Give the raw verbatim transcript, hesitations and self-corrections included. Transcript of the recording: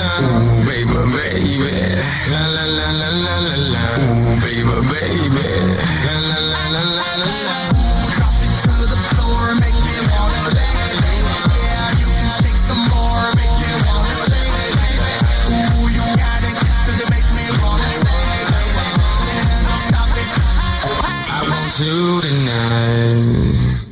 Ooh, baby, baby. La la la la la la la. Ooh, baby, baby. La la la la la la la. Drop it to the floor, make me wanna say, yeah, you can shake some more, make me wanna say, ooh, you got it, 'cause you make me wanna say, yeah, don't stop it. I want you tonight.